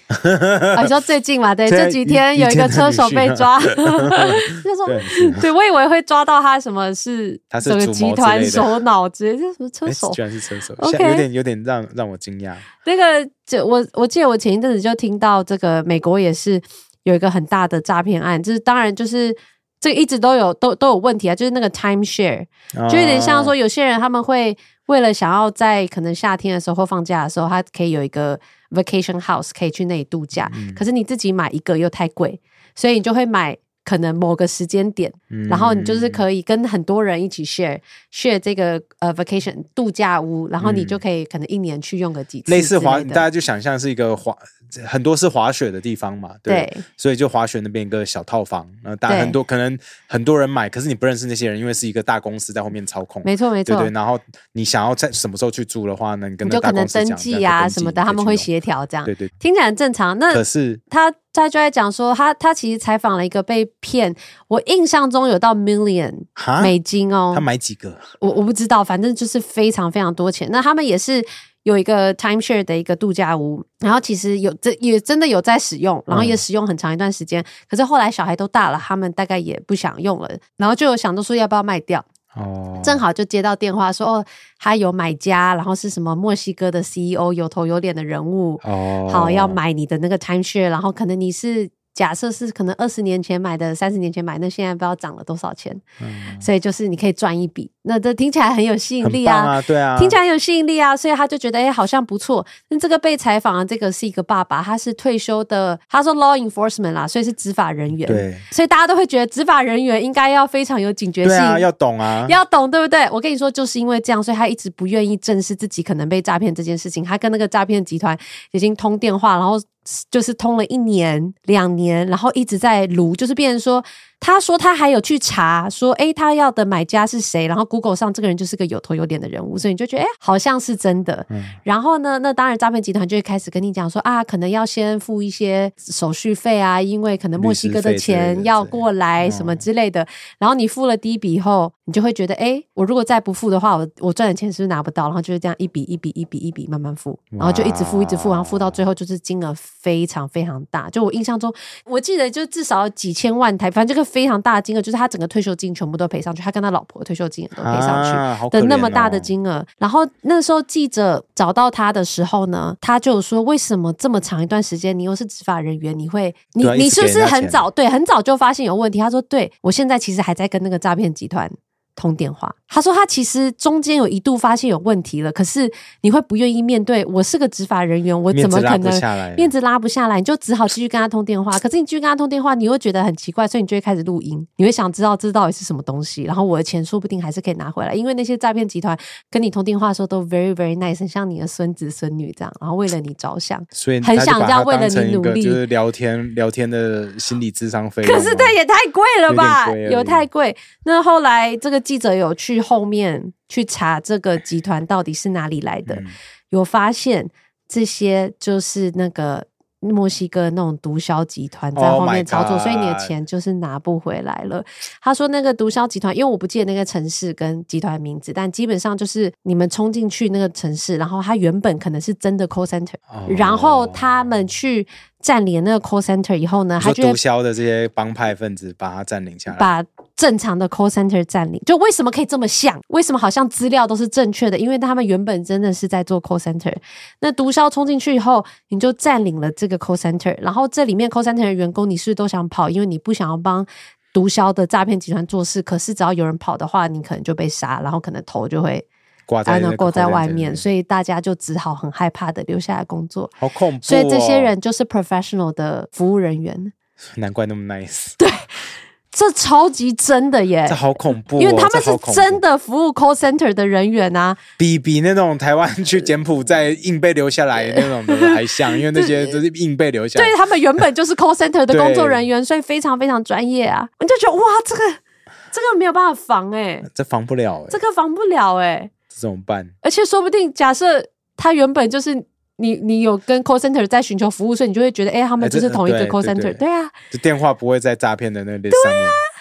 你说最近嘛，对，这几天有一个车手被抓，就说对，我以为会抓到他什么是这个集团首脑之类，这什么车手？ 居然是车手， okay 有点让我惊讶。 那个我记得我前一阵子就听到这个美国也是有一个很大的诈骗案，就是当然就是这个一直都有问题啊，就是那个 timeshare， 就有点像说有些人他们会为了想要在可能夏天的时候或放假的时候，他可以有一个 vacation house 可以去那里度假，可是你自己买一个又太贵，所以你就会买可能某个时间点，然后你就是可以跟很多人一起 share 这个vacation 度假屋，然后你就可以可能一年去用个几次， 类似大家就想象是一个很多是滑雪的地方嘛， 对，所以就滑雪那边一个小套房，当然可能很多人买，可是你不认识那些人，因为是一个大公司在后面操控， 没错， 对，然后你想要在什么时候去住的话呢，你跟那大公司讲， 你就可能登记啊什么的，他们会协调这样， 对， 听起来很正常。那可是他就在讲说他其实采访了一个被骗，我印象中有到 million 美金哦， 他买几个我不知道，反正就是非常非常多钱。那他们也是有一个 timeshare 的一个度假屋，然后其实也真的有在使用，然后也使用很长一段时间，可是后来小孩都大了，他们大概也不想用了，然后就有想到说要不要卖掉。正好就接到电话说他有买家，然后是什么墨西哥的 CEO 有头有脸的人物，好要买你的那个 timeshare， 然后可能你是假设是可能20年前买的30年前买，那现在不知道涨了多少钱，所以就是你可以赚一笔，那这听起来很有吸引力啊， 对啊， 听起来很有吸引力啊，所以他就觉得好像不错。那这个被采访的这个是一个爸爸，他是退休的，他说 law enforcement 啦，所以是执法人员， 对， 所以大家都会觉得执法人员应该要非常有警觉性，对啊，要懂啊， 要懂，对不对？我跟你说，就是因为这样，所以他一直不愿意正视自己可能被诈骗这件事情，他跟那个诈骗集团已经通电话，然后就是通了1年2年，然后一直在撸，就是变成说他说他还有去查说他要的买家是谁，然后 Google 上这个人就是个有头有脸的人物，所以你就觉得好像是真的，然后呢那当然诈骗集团就会开始跟你讲说可能要先付一些手续费啊，因为可能墨西哥的钱要过来什么之类的，然后你付了第一笔以后，你就会觉得我如果再不付的话，我赚的钱是不是拿不到，然后就是这样一笔慢慢付，然后就一直付，然后付到最后就是金额非常非常大，就我印象中我记得就至少几千万台，反正这个非常大的金额，就是他整个退休金全部都赔上去，他跟他老婆退休金都赔上去的那么大的金额，然后那时候记者找到他的时候呢，他就说为什么这么长一段时间你又是执法人员，你是不是很早就发现有问题？他说对，我现在其实还在跟那个诈骗集团通电话，他说他其实中间有一度发现有问题了，可是你会不愿意面对，我是个执法人员，我怎么可能面子拉不下来，你就只好继续跟他通电话，可是你继续跟他通电话，你会觉得很奇怪，所以你就会开始录音，你会想知道这到底是什么东西，然后我的钱说不定还是可以拿回来，因为那些诈骗集团跟你通电话的时候都 very very nice， 很像你的孙子孙女这样，然后为了你着想， 所以很想这样为了你努力， 就是聊天的心理咨商费， 可是这也太贵了吧，有太贵。那后来这个记者有去后面去查这个集团到底是哪里来的，有发现这些就是那个墨西哥那种毒枭集团在后面操作，所以你的钱就是拿不回来了。他说那个毒枭集团，因为我不记得那个城市跟集团名字，但基本上就是你们冲进去那个城市，然后他原本可能是真的 call center，然后他们去占领那个 call center 以后呢，他就毒枭的这些帮派分子把它占领下来， 把正常的 call center 占领。就为什么可以这么像？为什么好像资料都是正确的？因为他们原本真的是在做 call center。那毒枭冲进去以后，你就占领了这个 call center， 然后这里面 call center 的员工你是不是都想跑？因为你不想要帮毒枭的诈骗集团做事，可是只要有人跑的话，你可能就被杀，然后可能头就会挂在外面，所以大家就只好很害怕的留下来工作。 好恐怖哦！ 所以这些人就是 professional 的服务人员， 难怪那么 nice。 对，这超级真的耶， 这好恐怖哦， 因为他们是真的服务 call center 的人员啊， 比那种台湾去柬埔寨硬被留下来的那种的还像，因为那些都是硬被留下来。 对，他们原本就是 call center 的工作人员，所以非常非常专业啊。你就觉得哇，这个没有办法防这防不了这个防不了这怎么办？ 而且说不定假设他原本就是你有跟 call center 在寻求服务，所以你就会觉得他们就是同一个 call center， 对啊， 这电话不会在诈骗的那个上面。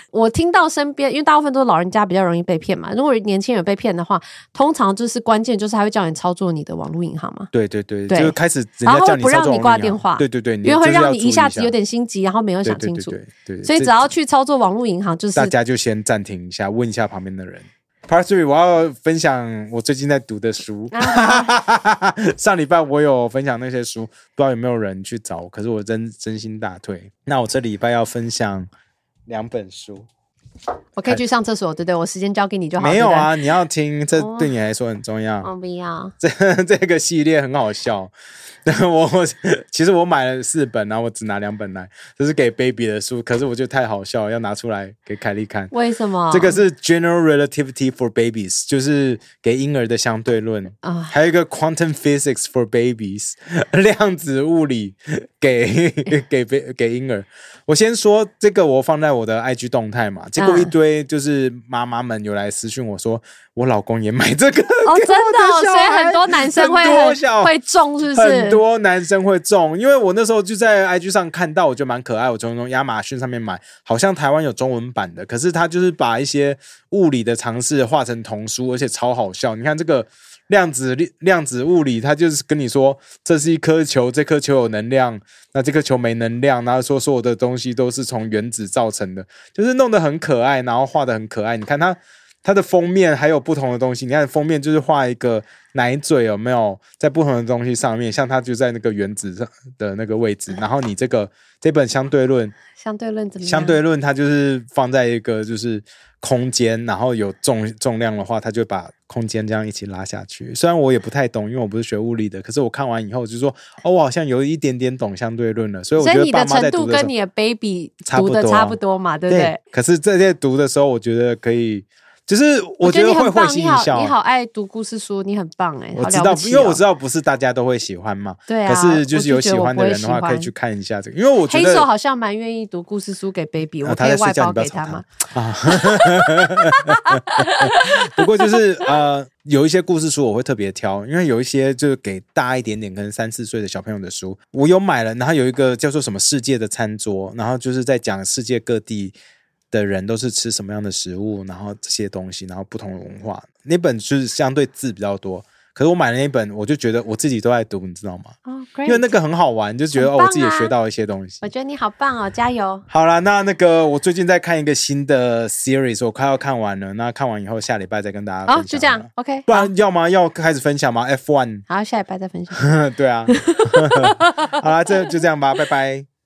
我听到身边，因为大部分都是老人家比较容易被骗嘛，如果年轻人被骗的话，通常就是关键就是他会叫你操作你的网络银行嘛。 对，就开始人家叫你操作网络银行， 然后不让你挂电话， 对， 因为会让你一下子有点心急，然后没有想清楚。对，所以只要去操作网络银行，就是大家就先暂停一下，问一下旁边的人。Part 3， 我要分享我最近在读的书。上礼拜我有分享那些书，不知道有没有人去找，可是我真心大推。那我这礼拜要分享2本书。 我可以去上厕所，对不对？我时间交给你就好。 没有啊，你要听，这对你来说很重要。 我不要。 这个系列很好笑。其实我买了4本，然后我只拿2本来，这是给 baby 的书，可是我觉得太好笑了，要拿出来给凯莉看。 为什么？ 这个是 General Relativity for Babies， 就是给婴儿的相对论，还有一个 Quantum Physics for Babies， 量子物理给婴儿。我先说这个，我放在我的 IG 动态嘛，结果一堆就是妈妈们有来私讯我说，我老公也买这个。 真的所以很多男生会中，是不是？ 很多男生会中，因为我那时候就在 IG 上看到，我觉得蛮可爱，我从亚马逊上面买，好像台湾有中文版的，可是他就是把一些物理的常识画成童书，而且超好笑。你看这个量子物理，他就是跟你说这是一颗球，这颗球有能量，那这颗球没能量，然后说所有的东西都是从原子造成的，就是弄得很可爱，然后画得很可爱。你看它的封面还有不同的东西，你看封面就是画一个奶嘴，有没有在不同的东西上面，像它就在那个原子的那个位置，然后你这本相对论怎么样？相对论它就是放在一个就是空间，然后有重量的话，它就把空间这样一起拉下去。虽然我也不太懂，因为我不是学物理的，可是我看完以后就说，我好像有一点点懂相对论了。所以我觉得爸妈在读的时候， 所以你的程度跟你的 baby 读的差不多嘛，对不对？ 可是这些读的时候，我觉得可以。就是我觉得会心一笑。 你好爱读故事书，你很棒我知道，因为我知道不是大家都会喜欢嘛。 对啊。 可是就是有喜欢的人的话，可以去看一下这个。因为我觉得黑手好像蛮愿意读故事书给 baby， 我可以外包给他吗？ 不过就是有一些故事书我会特别挑，因为有一些就是给大一点点，可能3-4岁的小朋友的书，我有买了。然后有一个叫做什么世界的餐桌，然后就是在讲世界各地的人都是吃什么样的食物，然后这些东西，然后不同的文化。那本就是相对字比较多，可是我买了那本，我就觉得我自己都在读，你知道吗？因为那个很好玩，就觉得我自己也学到一些东西。 我觉得你好棒哦，加油！ 好啦，那个我最近在看一个新的 series， 我快要看完了。那看完以后，下礼拜再跟大家分享。 就这样 ，OK。 不然要开始分享吗 ？F1。 好，下礼拜再分享。 对啊。好啦，就这样吧，拜拜。